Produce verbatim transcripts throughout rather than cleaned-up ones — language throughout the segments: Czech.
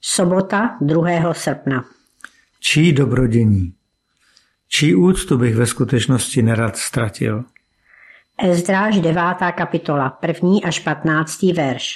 Sobota druhého srpna. Čí dobrodění? Čí úctu bych ve skutečnosti nerad ztratil? Ezdráž devátá kapitola, první až patnáctý verš.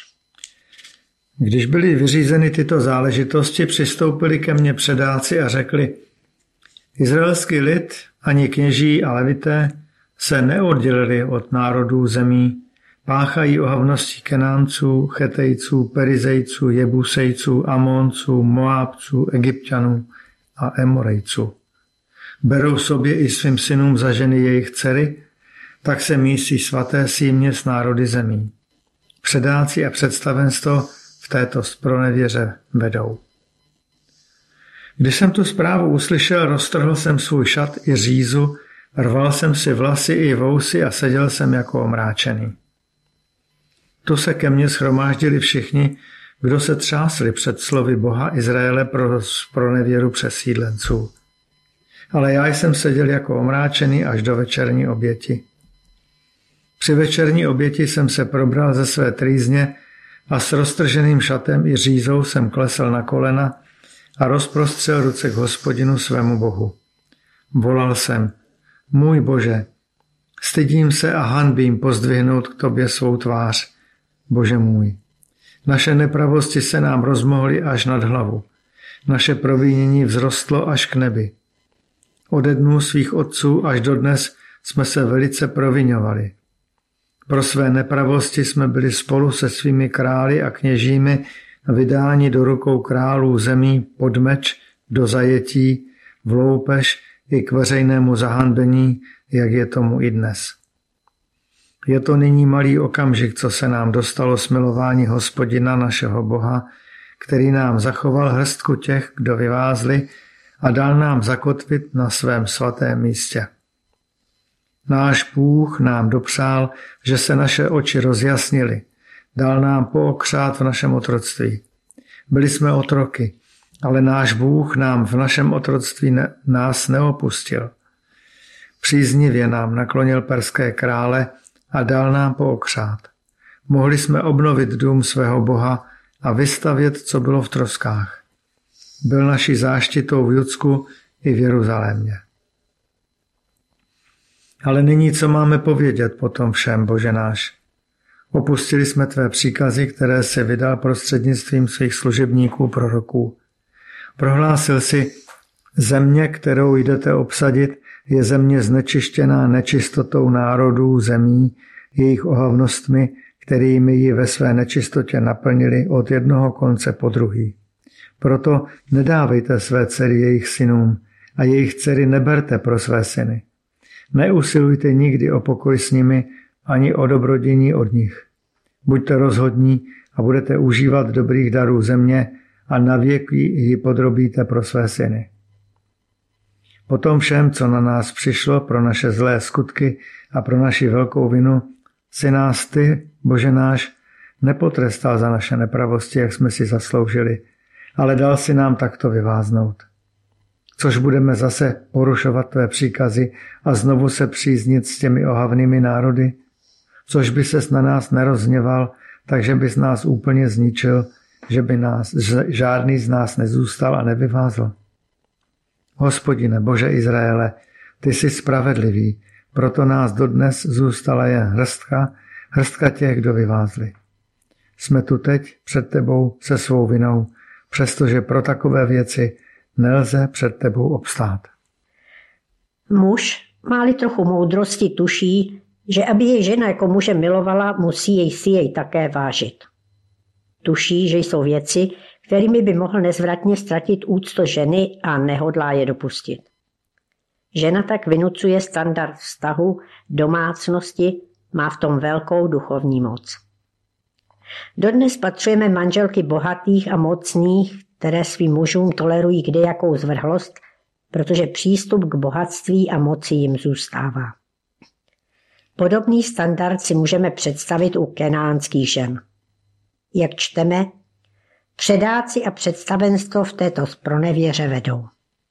Když byly vyřízeny tyto záležitosti, přistoupili ke mně předáci a řekli: Izraelský lid, ani kněží a levité se neoddělili od národů zemí, páchají ohavnosti Kenánců, Chetejců, Perizejců, Jebusejců, Amonců, Moábců, Egypťanů a Emorejců. Berou sobě i svým synům za ženy jejich dcery, tak se mísí svaté símě s národy zemí. Předáci a představenstvo v této zpronevěře vedou. Když jsem tu zprávu uslyšel, roztrhl jsem svůj šat i řízu, rval jsem si vlasy i vousy a seděl jsem jako omráčený. Tu se ke mně shromáždili všichni, kdo se třásli před slovy Boha Izraele pro zpronevěru přesídlenců. Ale já jsem seděl jako omráčený až do večerní oběti. Při večerní oběti jsem se probral ze své trýzně a s roztrženým šatem i řízou jsem klesl na kolena a rozprostřel ruce k Hospodinu svému Bohu. Volal jsem: Můj Bože, stydím se a hanbím pozdvihnout k tobě svou tvář, Bože můj. Naše nepravosti se nám rozmohly až nad hlavu. Naše provinění vzrostlo až k nebi. Ode dnů svých otců až do dnes jsme se velice proviňovali. Pro své nepravosti jsme byli spolu se svými králi a kněžími vydáni do rukou králů zemí pod meč, do zajetí, v loupež i k veřejnému zahanbení, jak je tomu i dnes. Je to nyní malý okamžik, co se nám dostalo smilování Hospodina našeho Boha, který nám zachoval hrstku těch, kdo vyvázli, a dal nám zakotvit na svém svatém místě. Náš Bůh nám dopřál, že se naše oči rozjasnily, dal nám pookřát v našem otroctví. Byli jsme otroky, ale náš Bůh nám v našem otroctví ne, nás neopustil. Příznivě nám naklonil perské krále a dal nám pookřát. Mohli jsme obnovit dům svého Boha a vystavět, co bylo v troskách. Byl naší záštitou v Judsku i v Jeruzalémě. Ale nyní, co máme povědět po tom všem, Bože náš? Opustili jsme tvé příkazy, které si vydal prostřednictvím svých služebníků proroků. Prohlásil si: země, kterou jdete obsadit, je země znečištěná nečistotou národů zemí, jejich ohavnostmi, kterými ji ve své nečistotě naplnili od jednoho konce po druhý. Proto nedávejte své dcery jejich synům a jejich dcery neberte pro své syny. Neusilujte nikdy o pokoj s nimi ani o dobrodění od nich. Buďte rozhodní a budete užívat dobrých darů země a navěky ji podrobíte pro své syny. Po tom všem, co na nás přišlo pro naše zlé skutky a pro naši velkou vinu, si nás ty, Bože náš, nepotrestal za naše nepravosti, jak jsme si zasloužili, ale dal si nám takto vyváznout. Což budeme zase porušovat tvé příkazy a znovu se příznit s těmi ohavnými národy? Což by ses na nás nerozhněval, takže bys nás úplně zničil, že by nás, žádný z nás nezůstal a nevyvázl? Hospodine, Bože Izraele, ty jsi spravedlivý, proto nás dodnes zůstala jen hrstka, hrstka těch, kdo vyvázli. Jsme tu teď před tebou se svou vinou, přestože pro takové věci nelze před tebou obstát. Muž, má-li trochu moudrosti, tuší, že aby jej žena jako muže milovala, musí jej si jej také vážit. Tuší, že jsou věci, kterými by mohl nezvratně ztratit úctu ženy a nehodlá je dopustit. Žena tak vynucuje standard vztahu, domácnosti, má v tom velkou duchovní moc. Dodnes spatřujeme manželky bohatých a mocných, které svým mužům tolerují kdejakou zvrhlost, protože přístup k bohatství a moci jim zůstává. Podobný standard si můžeme představit u kenánských žen. Jak čteme, předáci a představenstvo v této zpronevěře vedou.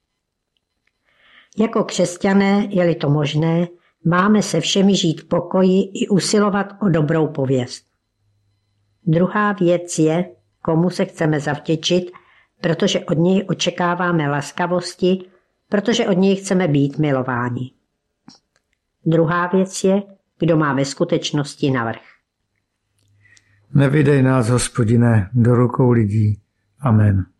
Jako křesťané, je-li to možné, máme se všemi žít v pokoji i usilovat o dobrou pověst. Druhá věc je, komu se chceme zavděčit protože od něj očekáváme laskavosti, protože od něj chceme být milováni. Druhá věc je, kdo má ve skutečnosti navrch. Nevydej nás, Hospodine, do rukou lidí. Amen.